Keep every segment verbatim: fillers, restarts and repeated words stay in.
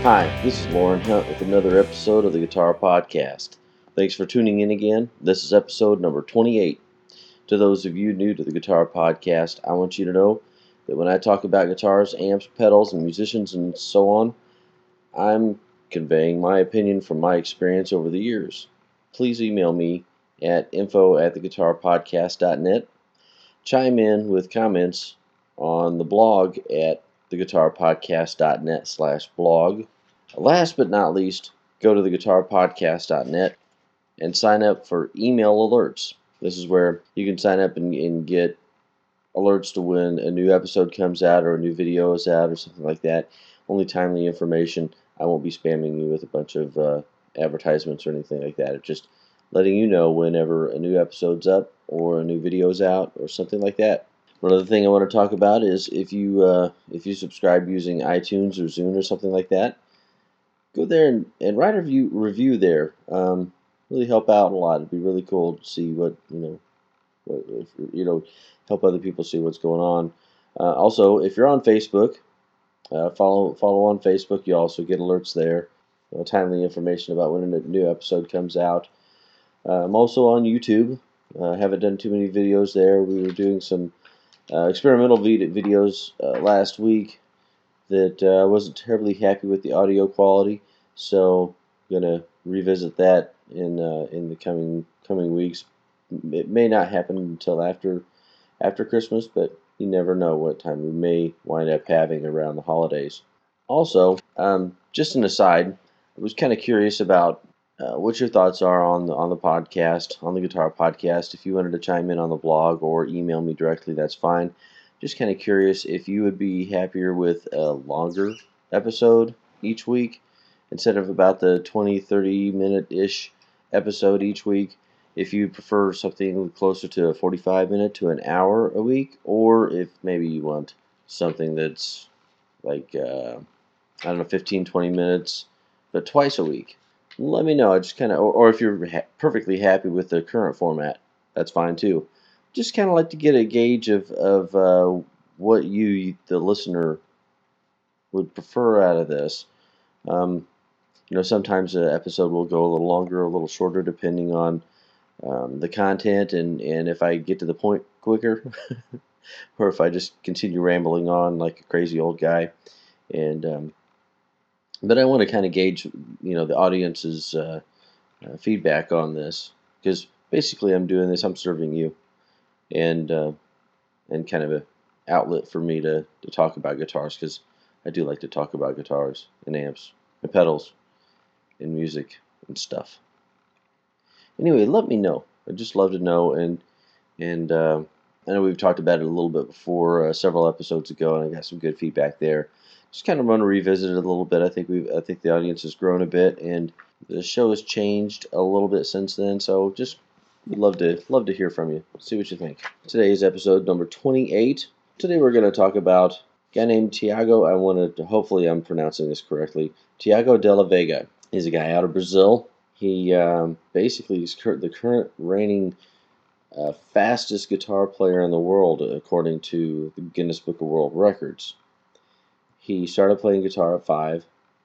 Hi, this is Lauren Hunt with another episode of the Guitar Podcast. Thanks for tuning in again. This is episode number twenty-eight. To those of you new to the Guitar Podcast, I want you to know that when I talk about guitars, amps, pedals, and musicians and so on, I'm conveying my opinion from my experience over the years. Please email me at info at the guitar podcast dot net. Chime in with comments on the blog at the guitar podcast dot net slash blog. Last but not least, go to the guitar podcast dot net and sign up for email alerts. This is where you can sign up and, and get alerts to when a new episode comes out or a new video is out or something like that. Only timely information. I won't be spamming you with a bunch of uh, advertisements or anything like that. It's just letting you know whenever a new episode's up or a new video's out or something like that. One other thing I want to talk about is if you uh, if you subscribe using iTunes or Zune or something like that, go there and, and write a review, review there. Um, really help out a lot. It'd be really cool to see what, you know, what, if, you know, help other people see what's going on. Uh, also, if you're on Facebook, uh, follow follow on Facebook. You also get alerts there. You know, timely information about when a new episode comes out. Uh, I'm also on YouTube. I uh, haven't done too many videos there. We were doing some uh, experimental vid- videos uh, last week that I uh, wasn't terribly happy with the audio quality, so I'm gonna revisit that in uh, in the coming coming weeks. It may not happen until after after Christmas, but you never know what time we may wind up having around the holidays. Also, um, just an aside, I was kind of curious about uh, what your thoughts are on the on the podcast, on the Guitar Podcast. If you wanted to chime in on the blog or email me directly, that's fine. Just kind of curious if you would be happier with a longer episode each week instead of about the twenty, thirty minute-ish episode each week. If you prefer something closer to a forty-five minute to an hour a week, or if maybe you want something that's like, uh, I don't know, fifteen, twenty minutes, but twice a week. Let me know. I just kind of, or, or if you're ha- perfectly happy with the current format, that's fine too. Just kind of like to get a gauge of, of uh, what you, the listener, would prefer out of this. Um, you know, sometimes an episode will go a little longer, a little shorter, depending on um, the content and, and if I get to the point quicker, or if I just continue rambling on like a crazy old guy. And um, but I want to kind of gauge, you know, the audience's uh, uh, feedback on this, because basically I'm doing this, I'm serving you, and uh, and kind of a outlet for me to, to talk about guitars, because I do like to talk about guitars and amps and pedals and music and stuff. Anyway, let me know. I'd just love to know, and and uh, I know we've talked about it a little bit before, uh, several episodes ago, and I got some good feedback there. Just kind of want to revisit it a little bit. I think we've, I think the audience has grown a bit, and the show has changed a little bit since then. So just would love to love to hear from you. See what you think. Today's episode number twenty-eight. Today we're going to talk about a guy named Tiago. I wanted to, hopefully I'm pronouncing this correctly. Tiago Della Vega. He's a guy out of Brazil. He um, basically is cur- the current reigning uh, fastest guitar player in the world, according to the Guinness Book of World Records. He started playing guitar at five.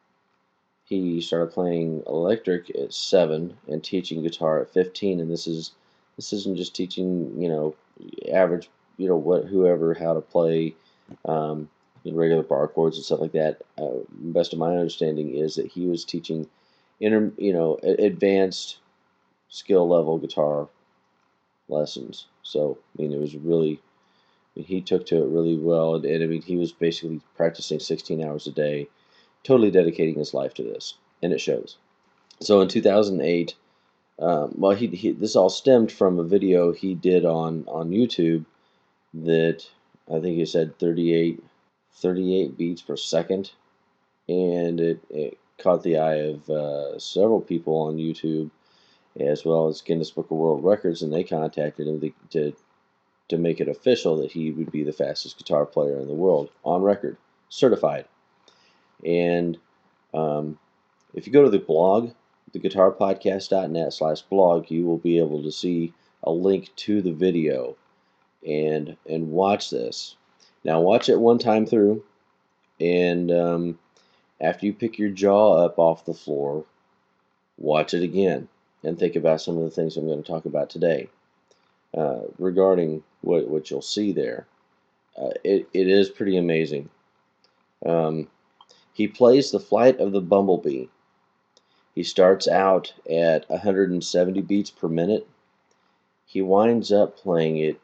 He started playing electric at seven and teaching guitar at fifteen. And this is this isn't just teaching, you know, average, you know, what whoever how to play um, you know, regular bar chords and stuff like that. Uh, best of my understanding is that he was teaching, inter, you know, advanced skill level guitar lessons. So I mean, it was really, I mean, he took to it really well, and, and I mean, he was basically practicing sixteen hours a day, totally dedicating his life to this, and it shows. So in two thousand eight, um, well, he, he this all stemmed from a video he did on on YouTube that I think he said thirty-eight, thirty-eight beats per second, and it, it caught the eye of uh, several people on YouTube, as well as Guinness Book of World Records, and they contacted him to, to to make it official that he would be the fastest guitar player in the world, on record, certified. And um, if you go to the blog, the guitar podcast dot net slash blog, you will be able to see a link to the video and and watch this. Now watch it one time through, and um, After you pick your jaw up off the floor, watch it again and think about some of the things I'm going to talk about today uh, regarding what, what you'll see there. Uh, it, it is pretty amazing. Um, he plays the Flight of the Bumblebee. He starts out at one hundred seventy beats per minute. He winds up playing it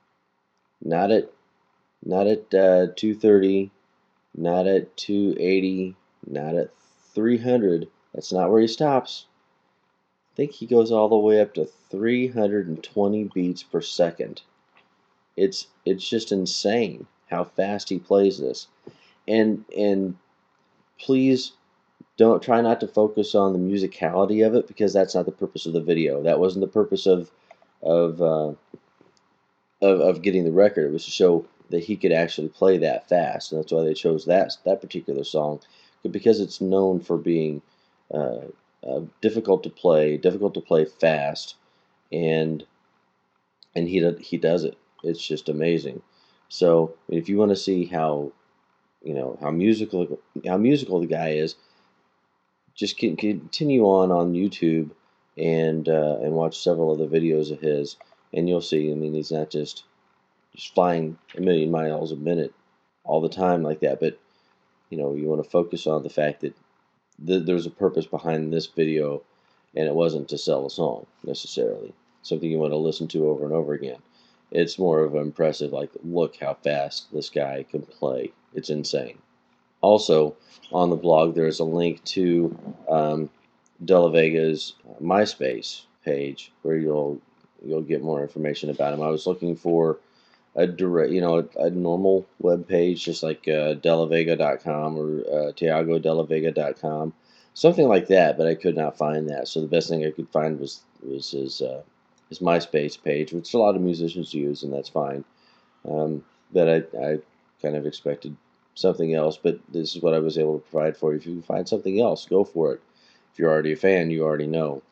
not at not at uh, two thirty, not at two eighty, not at three hundred. That's not where he stops. I think he goes all the way up to three hundred twenty beats per second. It's it's just insane how fast he plays this. And and please don't try not to focus on the musicality of it, because that's not the purpose of the video. That wasn't the purpose of of uh, of, of getting the record. It was to show that he could actually play that fast, and that's why they chose that that particular song, because it's known for being uh, uh, difficult to play, difficult to play fast, and and he he does it. It's just amazing. So if you want to see how you know how musical how musical the guy is, just continue on on YouTube and uh, and watch several of the videos of his, and you'll see. I mean, he's not just just flying a million miles a minute all the time like that, but you know, you want to focus on the fact that th there's a purpose behind this video, and it wasn't to sell a song necessarily. Something you want to listen to over and over again. It's more of an impressive, like, look how fast this guy can play. It's insane. Also, on the blog, there's a link to um, Della Vega's MySpace page where you'll you'll get more information about him. I was looking for a direct, you know, a, a normal web page, just like uh, della vega dot com or uh, tiago della vega dot com, something like that. But I could not find that. So the best thing I could find was was his uh, his MySpace page, which a lot of musicians use, and that's fine. Um, but I I kind of expected something else, but this is what I was able to provide for you. If you can find something else, go for it. If you're already a fan, you already know.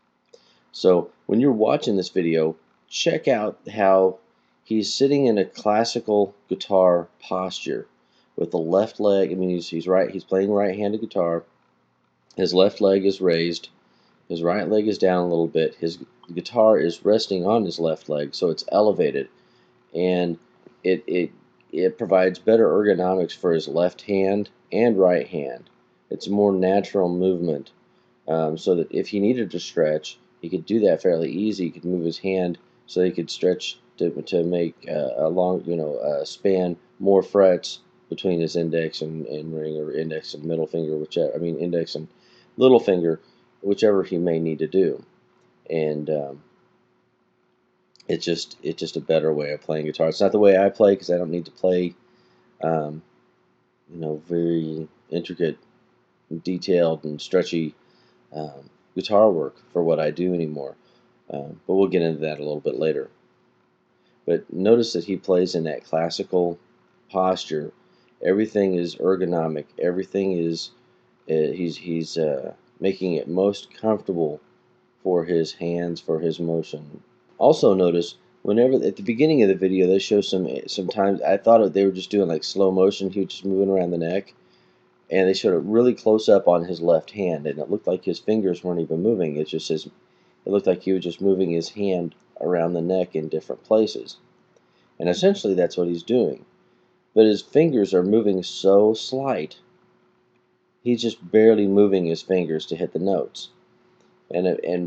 So when you're watching this video, check out how he's sitting in a classical guitar posture with the left leg. I mean, he's, he's right. He's playing right-handed guitar. His left leg is raised. His right leg is down a little bit. His guitar is resting on his left leg, so it's elevated, and it it it provides better ergonomics for his left hand and right hand. It's a more natural movement, um, so that if he needed to stretch, he could do that fairly easy. He could move his hand so he could stretch to, to make uh, a long, you know, uh, span more frets between his index and, and ring, or index and middle finger, whichever. I mean, index and little finger, whichever he may need to do. And um, it's just it's just a better way of playing guitar. It's not the way I play, because I don't need to play, um, you know, very intricate, detailed, and stretchy um, guitar work for what I do anymore. Um, but we'll get into that a little bit later. But notice that he plays in that classical posture. Everything is ergonomic. Everything is uh, he's he's uh, making it most comfortable for his hands, for his motion. Also notice whenever at the beginning of the video they show some sometimes I thought they were just doing like slow motion. He was just moving around the neck, and they showed it really close up on his left hand, and it looked like his fingers weren't even moving. It just his, it looked like he was just moving his hand around the neck in different places, and essentially that's what he's doing. But his fingers are moving so slight, he's just barely moving his fingers to hit the notes, and and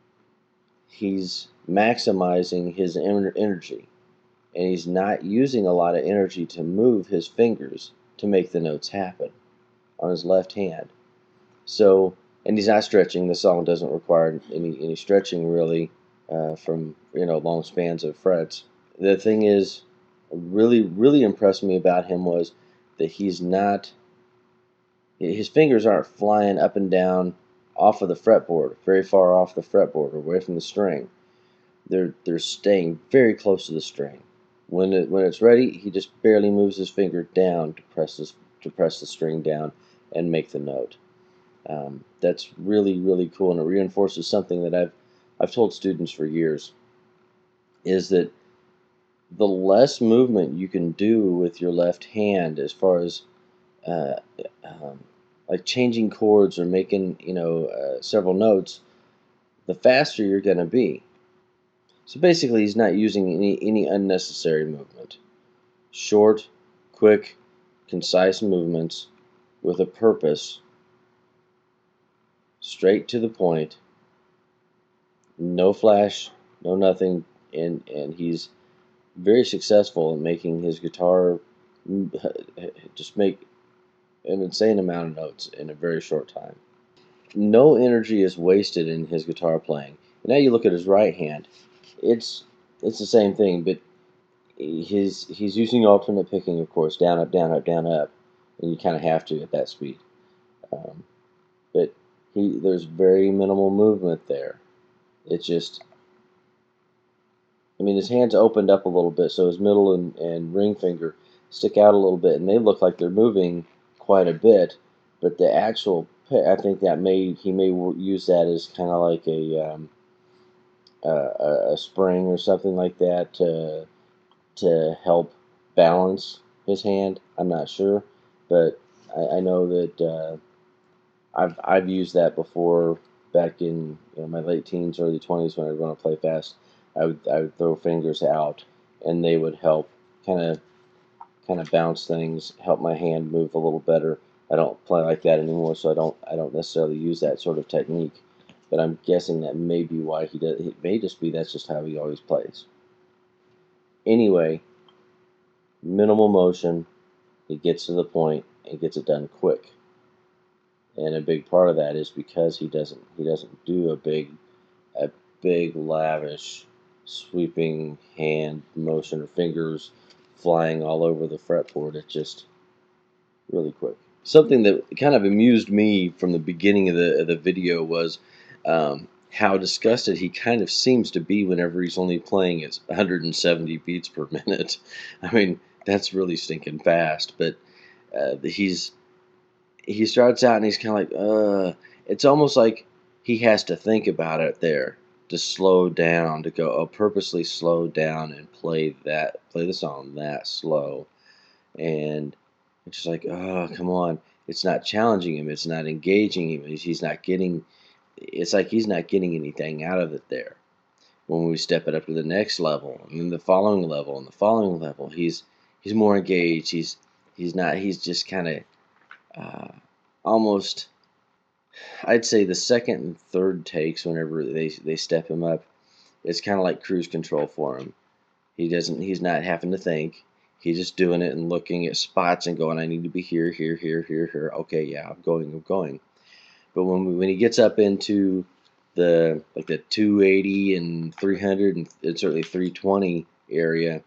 he's maximizing his energy, and he's not using a lot of energy to move his fingers to make the notes happen on his left hand. So, and he's not stretching. The song doesn't require any any stretching really uh, from you know long spans of frets. The thing is, really really impressed me about him was that he's not. His fingers aren't flying up and down off of the fretboard, very far off the fretboard, away from the string. They're they're staying very close to the string. When it when it's ready, he just barely moves his finger down to press this to press the string down and make the note. Um, that's really really cool, and it reinforces something that I've I've told students for years, is that the less movement you can do with your left hand, as far as uh, um, like changing chords or making, you know, uh, several notes, the faster you're going to be. So basically, he's not using any, any unnecessary movement. Short, quick, concise movements with a purpose, straight to the point, no flash, no nothing, and, and he's very successful in making his guitar just make an insane amount of notes in a very short time. No energy is wasted in his guitar playing. And now you look at his right hand, it's it's the same thing, but his he's using alternate picking, of course, down up down up down up, and you kind of have to at that speed. Um, but he there's very minimal movement there. It's just, I mean, his hands opened up a little bit, so his middle and, and ring finger stick out a little bit, and they look like they're moving quite a bit. But the actual, I think that may he may use that as kind of like a um, a, a spring or something like that to to help balance his hand. I'm not sure, but I, I know that uh, I've I've used that before back in, you know, my late teens, early twenties when I want to play fast. I would I would throw fingers out, and they would help kind of kind of bounce things, help my hand move a little better. I don't play like that anymore, so I don't I don't necessarily use that sort of technique. But I'm guessing that may be why he does. It may just be that's just how he always plays. Anyway, minimal motion. He gets to the point and gets it done quick. And a big part of that is because he doesn't he doesn't do a big a big lavish sweeping hand motion or fingers flying all over the fretboard. It's just really quick. Something that kind of amused me from the beginning of the of the video was um, how disgusted he kind of seems to be whenever he's only playing at one hundred seventy beats per minute. I mean, that's really stinking fast, but uh, he's he starts out and he's kind of like, uh, it's almost like he has to think about it there to slow down, to go, oh, purposely slow down and play that, play the song that slow. And it's just like, oh, come on. It's not challenging him. It's not engaging him. He's he's not getting, it's like he's not getting anything out of it there. When we step it up to the next level, and then the following level, and the following level, he's he's more engaged. He's he's not. He's just kind of uh, almost, I'd say the second and third takes whenever they they step him up, it's kind of like cruise control for him. He doesn't he's not having to think. He's just doing it and looking at spots and going, I need to be here, here, here, here, here. Okay, yeah, I'm going, I'm going. But when we, when he gets up into the like the two eighty and three hundred and certainly three twenty area,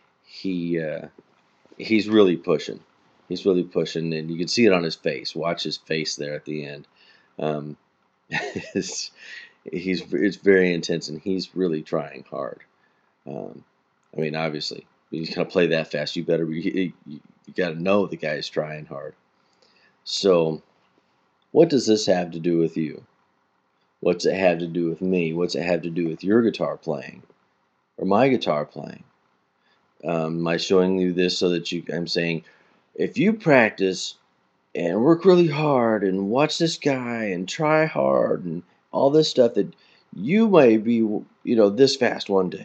he uh, he's really pushing. He's really pushing, and you can see it on his face. Watch his face there at the end. Um, it's, he's it's very intense, and he's really trying hard. Um, I mean, obviously, when you kind of play that fast, you better be, you, you got to know the guy's trying hard. So, what does this have to do with you? What's it have to do with me? What's it have to do with your guitar playing or my guitar playing? Um, am I showing you this so that you? I'm saying, if you practice and work really hard and watch this guy and try hard and all this stuff, that you may be, you know, this fast one day.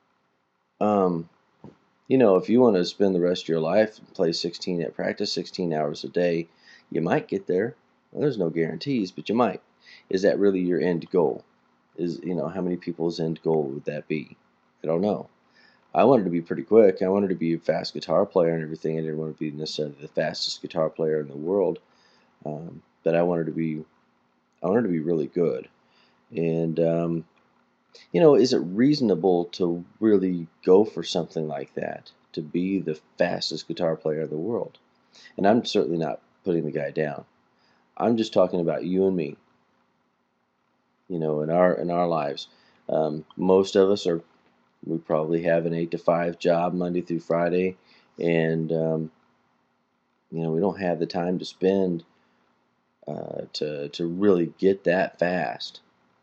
Um, you know, if you want to spend the rest of your life and play sixteen at practice sixteen hours a day, you might get there. Well, there's no guarantees, but you might. Is that really your end goal? Is, you know, how many people's end goal would that be? I don't know. I wanted to be pretty quick. I wanted to be a fast guitar player and everything. I didn't want to be necessarily the fastest guitar player in the world, um, but I wanted to be, I wanted to be really good. And um, you know, is it reasonable to really go for something like that, to be the fastest guitar player in the world? And I'm certainly not putting the guy down. I'm just talking about you and me. You know, in our in our lives, um, most of us are. We probably have an eight to five job Monday through Friday, and um, you know, we don't have the time to spend uh, to to really get that fast.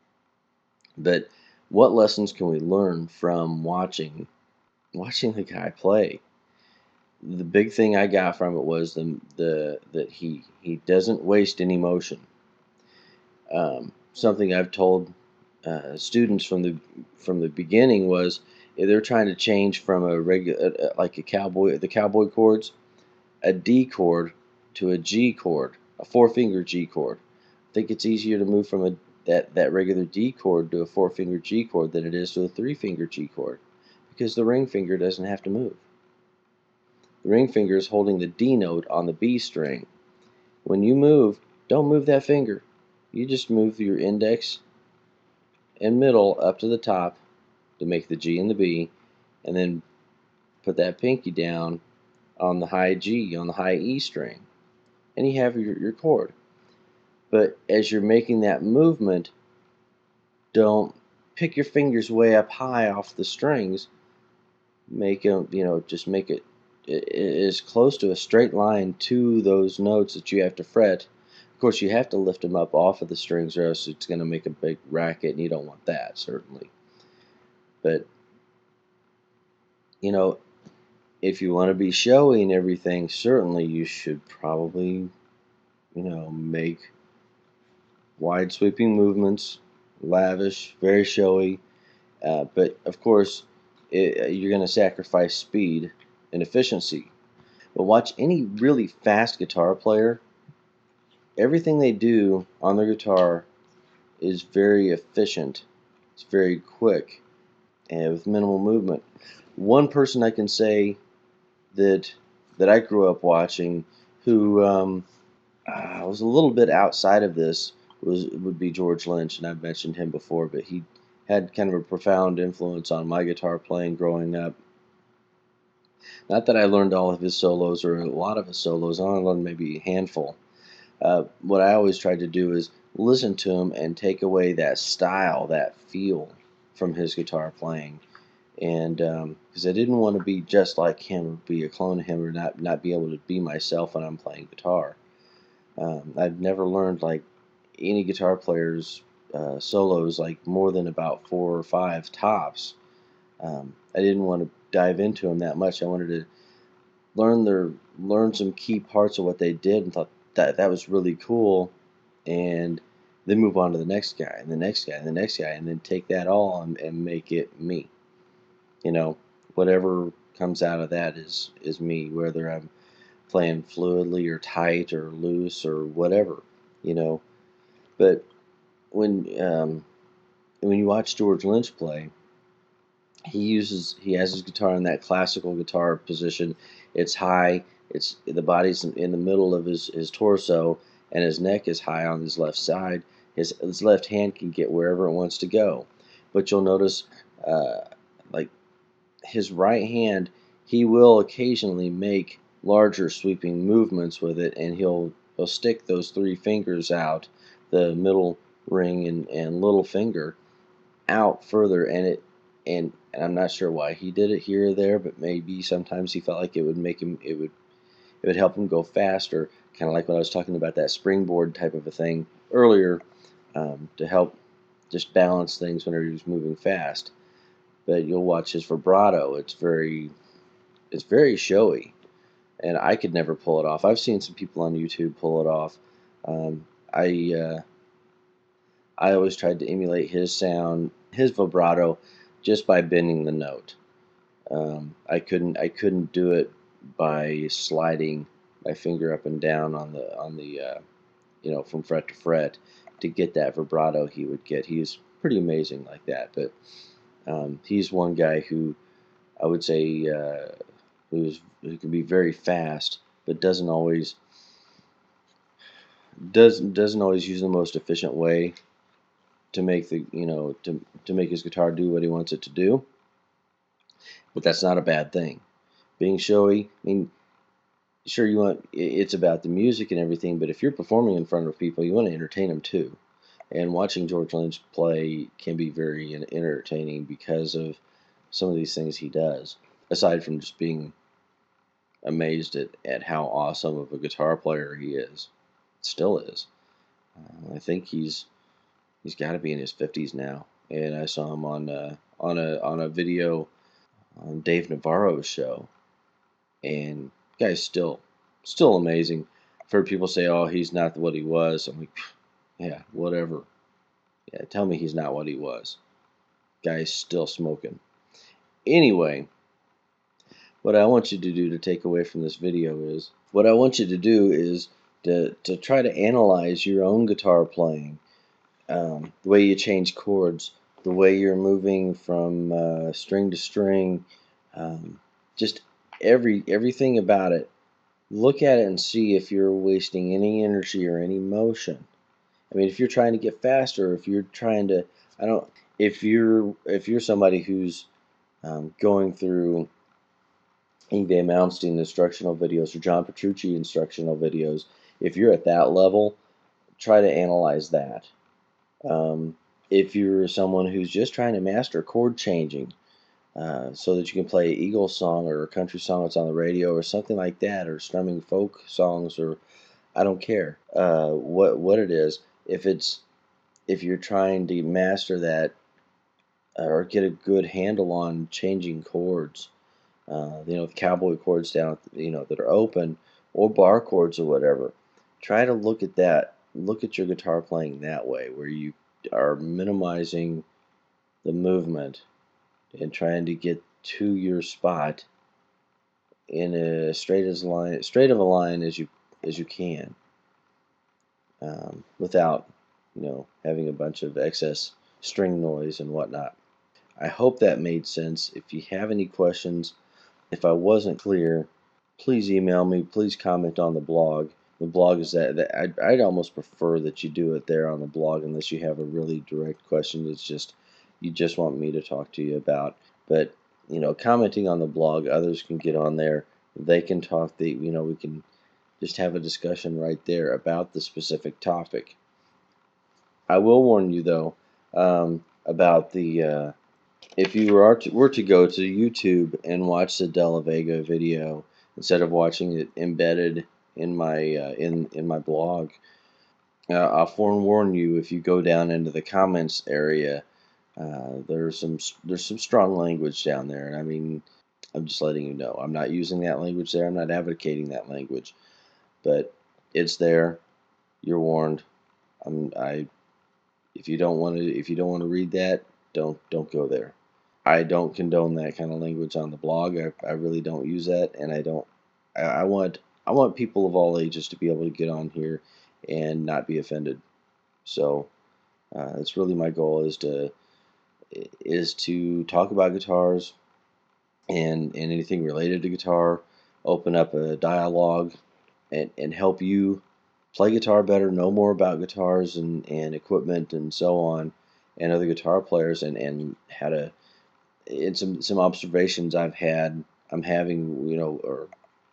But what lessons can we learn from watching watching the guy play? the big thing I got from it was the the that he he doesn't waste any motion. Um, something I've told uh, students from the from the beginning was if they're trying to change from a regular like a cowboy the cowboy chords, a D chord to a G chord, a four finger G chord. I think it's easier to move from a that, that regular D chord to a four finger G chord than it is to a three finger G chord because the ring finger doesn't have to move. The ring finger is holding the D note on the B string. When you move, don't move that finger. You just move your index and middle up to the top to make the G and the B, and then put that pinky down on the high G, on the high E string, and you have your, your chord. But as you're making that movement, don't pick your fingers way up high off the strings. Make them, you know, just make it as close to a straight line to those notes that you have to fret. Of course, you have to lift them up off of the strings, or else it's going to make a big racket, and you don't want that, certainly. But, you know, if you want to be showy and everything, certainly you should probably, you know, make wide sweeping movements, lavish, very showy. Uh, but, of course, it, you're going to sacrifice speed and efficiency. But watch any really fast guitar player. Everything they do on their guitar is very efficient. It's very quick and with minimal movement. One person I can say that that I grew up watching who um, uh, was a little bit outside of this was would be George Lynch, and I've mentioned him before, but he had kind of a profound influence on my guitar playing growing up. Not that I learned all of his solos or a lot of his solos, I only learned maybe a handful. Uh, what I always tried to do is listen to him and take away that style, that feel from his guitar playing. And because um, I didn't want to be just like him or be a clone of him or not, not be able to be myself when I'm playing guitar. Um, I've never learned like any guitar player's uh, solos like more than about four or five tops. Um, I didn't want to dive into them that much. I wanted to learn their learn some key parts of what they did and thought that that was really cool, and then move on to the next guy and the next guy and the next guy, and then take that all and, and make it me. You know, whatever comes out of that is is me, whether I'm playing fluidly or tight or loose or whatever. You know, but when um, when you watch George Lynch play, he uses he has his guitar in that classical guitar position. It's high. It's the body's in the middle of his, his torso, and his neck is high on his left side. His his left hand can get wherever it wants to go, but you'll notice, uh, like his right hand, he will occasionally make larger sweeping movements with it, and he'll he'll stick those three fingers out, the middle ring and, and little finger, out further, and it and, and I'm not sure why he did it here or there, but maybe sometimes he felt like it would make him it would it would help him go faster, kind of like when I was talking about that springboard type of a thing earlier, um, to help just balance things whenever he was moving fast. But you'll watch his vibrato; it's very it's very showy, and I could never pull it off. I've seen some people on YouTube pull it off. Um, I uh, I always tried to emulate his sound, his vibrato, just by bending the note. Um, I couldn't I couldn't do it by sliding my finger up and down on the on the uh, you know, from fret to fret to get that vibrato he would get. He's pretty amazing like that. But um, he's one guy who I would say uh, who's who can be very fast, but doesn't always doesn't doesn't always use the most efficient way to make the you know to to make his guitar do what he wants it to do. But that's not a bad thing. Being showy, I mean, sure you want it's about the music and everything, but if you're performing in front of people, you want to entertain them too. And watching George Lynch play can be very entertaining because of some of these things he does. Aside from just being amazed at, at how awesome of a guitar player he is, still is. Uh, I think he's he's got to be in his fifties now. And I saw him on uh, on a on a video on Dave Navarro's show, and guy's still still amazing. I've heard people say, "Oh, he's not what he was." I'm like, yeah, whatever. Yeah, tell me he's not what he was. Guy's still smoking. Anyway, what I want you to do to take away from this video is what I want you to do is to to try to analyze your own guitar playing, um, the way you change chords, the way you're moving from uh, string to string, um, just every everything about it. Look at it and see if you're wasting any energy or any motion. I mean, if you're trying to get faster, if you're trying to, I don't, if you're if you're somebody who's um, going through Yngwie Malmsteen instructional videos or John Petrucci instructional videos, if you're at that level, try to analyze that. Um, if you're someone who's just trying to master chord changing, uh, so that you can play an Eagles song or a country song that's on the radio or something like that, or strumming folk songs, or I don't care uh, what what it is. If it's if you're trying to master that uh, or get a good handle on changing chords, uh, you know, the cowboy chords down, you know, that are open, or bar chords or whatever. Try to look at that. Look at your guitar playing that way, where you are minimizing the movement and trying to get to your spot in a straight as line, straight of a line as you as you can, um, without, you know, having a bunch of excess string noise and whatnot. I hope that made sense. If you have any questions, if I wasn't clear, please email me. Please comment on the blog. The blog is that, that I'd, I'd almost prefer that you do it there on the blog, unless you have a really direct question that's just you just want me to talk to you about. But you know, commenting on the blog, others can get on there. They can talk. They, you know, we can just have a discussion right there about the specific topic. I will warn you though, um, about the uh, if you were to, were to go to YouTube and watch the De La Vega video instead of watching it embedded in my uh, in in my blog, uh, I'll forewarn you, if you go down into the comments area, uh, there's some there's some strong language down there, and I mean, I'm just letting you know, I'm not using that language there. I'm not advocating that language, but it's there. You're warned. I'm, I if you don't want to if you don't want to read that, don't don't go there. I don't condone that kind of language on the blog. I, I really don't use that, and I don't. I, I want I want people of all ages to be able to get on here and not be offended. So uh, that's really my goal, is to is to talk about guitars and and anything related to guitar, open up a dialogue, and and help you play guitar better, know more about guitars and and equipment and so on, and other guitar players, and and how to and some some observations I've had, I'm having, you know, or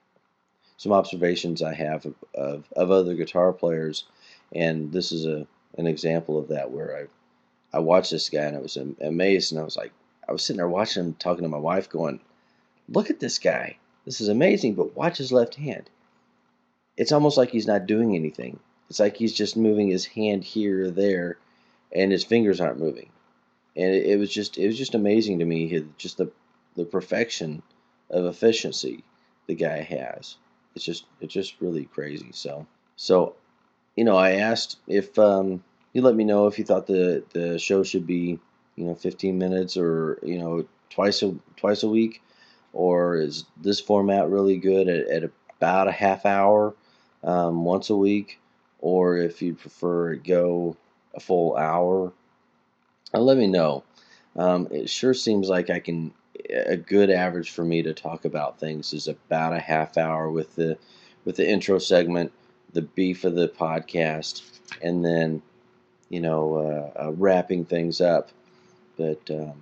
some observations I have of, of, of other guitar players, and this is a an example of that, where I I watched this guy and I was amazed, and I was like, I was sitting there watching him, talking to my wife, going, "Look at this guy, this is amazing, but watch his left hand. It's almost like he's not doing anything. It's like he's just moving his hand here or there, and his fingers aren't moving." And it, it was just it was just amazing to me, his, just the the perfection of efficiency the guy has. It's just it's just really crazy. So so you know, I asked if um, you let me know if you thought the the show should be, you know, fifteen minutes, or you know, twice a twice a week, or is this format really good at, at about a half hour, um, once a week, or if you prefer it go a full hour. Uh, let me know. Um, it sure seems like I can. A good average for me to talk about things is about a half hour, with the with the intro segment, the beef of the podcast, and then you know uh, uh, wrapping things up. But um,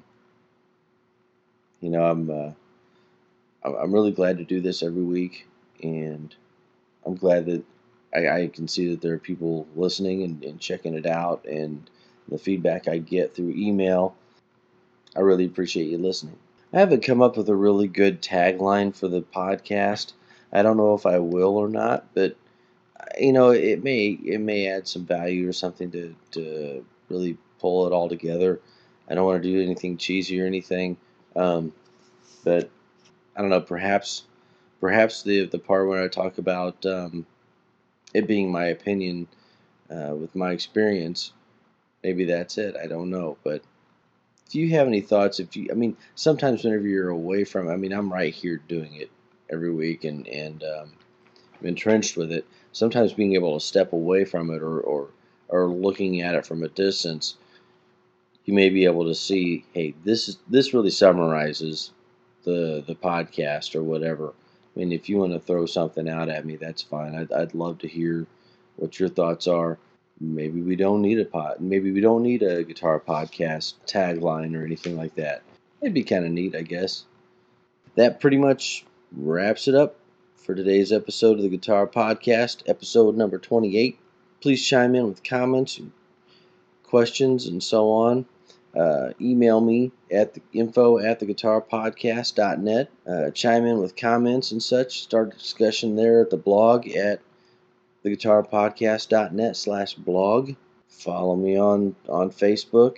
you know, I'm uh, I'm I'm really glad to do this every week, and I'm glad that I, I can see that there are people listening and, and checking it out, and the feedback I get through email. I really appreciate you listening. I haven't come up with a really good tagline for the podcast. I don't know if I will or not, but you know, it may it may add some value or something to to really pull it all together. I don't want to do anything cheesy or anything, um, but I don't know. Perhaps Perhaps the the part where I talk about um, it being my opinion uh, with my experience, maybe that's it. I don't know. But if you have any thoughts, if you, I mean, sometimes whenever you're away from, I mean, I'm right here doing it every week and and um, entrenched with it. Sometimes being able to step away from it or or or looking at it from a distance, you may be able to see, hey, this is this really summarizes the the podcast or whatever. I mean, if you want to throw something out at me, that's fine. I'd, I'd love to hear what your thoughts are. Maybe we don't need a pod. Maybe we don't need a guitar podcast tagline or anything like that. It'd be kind of neat, I guess. That pretty much wraps it up for today's episode of the Guitar Podcast, episode number twenty-eight. Please chime in with comments and questions and so on. Uh, email me at the info at the guitar podcast dot net. Uh, chime in with comments and such. Start a discussion there at the blog at the guitar podcast dot net slash blog. Follow me on, on Facebook.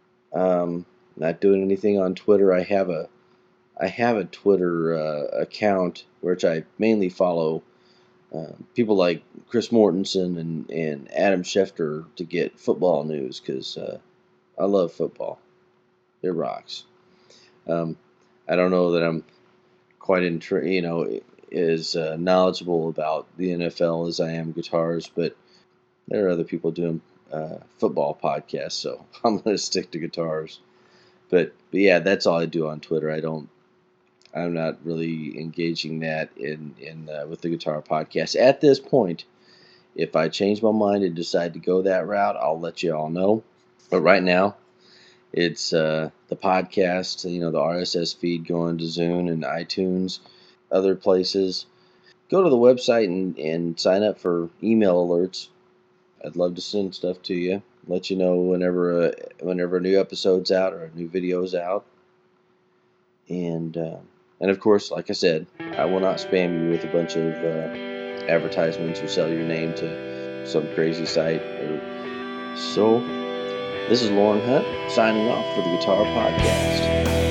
Um, not doing anything on Twitter. I have a I have a Twitter uh, account which I mainly follow uh, people like Chris Mortensen and, and Adam Schefter to get football news because uh, I love football. It rocks. Um, I don't know that I'm quite in, you know, as uh, knowledgeable about the N F L as I am guitars, but there are other people doing uh, football podcasts, so I'm going to stick to guitars. But, but yeah, that's all I do on Twitter. I don't. I'm not really engaging that in in uh, with the Guitar Podcast at this point. If I change my mind and decide to go that route, I'll let you all know. But right now, it's uh, the podcast, you know, the R S S feed going to Zune and iTunes, other places. Go to the website and, and sign up for email alerts. I'd love to send stuff to you, let you know whenever a, whenever a new episode's out or a new video's out. And uh, and of course, like I said, I will not spam you with a bunch of uh, advertisements or sell your name to some crazy site. Or, so, this is Lauren Hunt signing off for the Guitar Podcast.